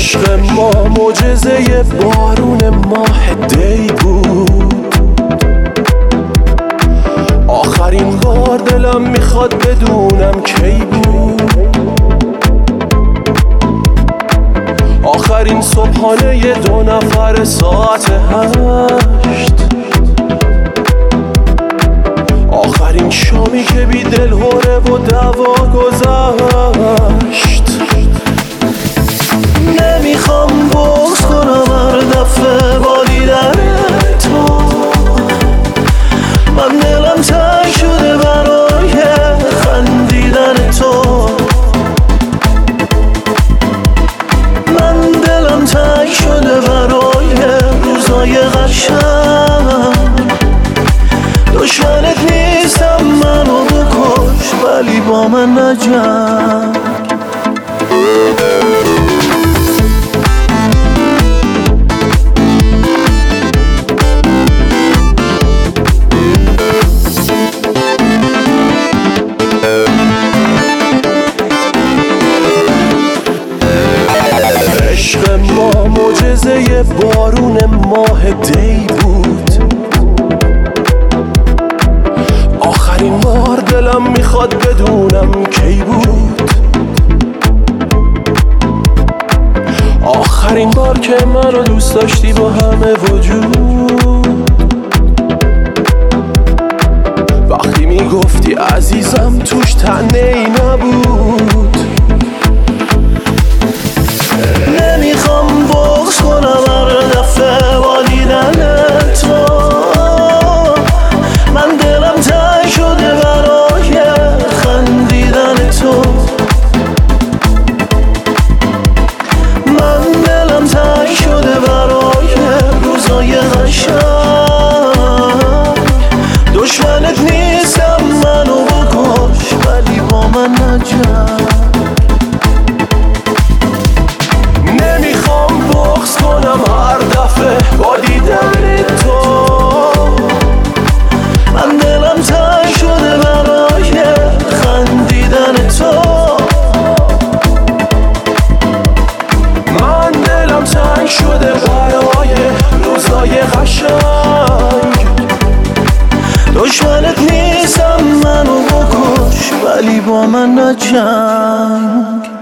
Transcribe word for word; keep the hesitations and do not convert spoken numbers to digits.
عشق ما معجزه بارون ماه دی بود. آخرین بار دلم میخواد بدونم کی بود. آخرین صبحانه دو نفر ساعت هشت. آخرین شامی که بی دلهوره و دعوا گذشت. نمیخوام بغض کنم هر دفعه با دیدن تو. من دلم تنگ شده برای خندیدن تو. من دلم تنگ شده برای روزای قشنگ. دشمنت نیستم منو بکش ولی با من نجنگ. عشق ما معجزه بارون ماه دی بود. آخرین بار دلم میخواد بدونم کی بود. آخرین بار که منو دوست داشتی با همه وجود. وقتی میگفتی عزیزم توش تنه ای نبود. نمیخوام بغض کنم هر دفعه با دیدن تو. من دلم تنگ شده برای خندیدن تو. من دلم تنگ شده برای روزای قشنگ. دشمنت نیستم منو بکش ولی با من نجنگ. نمیخوام بغض کنم هر دفعه با دیدن تو. من دلم تنگ شده برای خندیدن تو. من دلم تنگ شده برای روزای قشنگ. دشمنت نیستم منو بکش ولی با من نجنگ.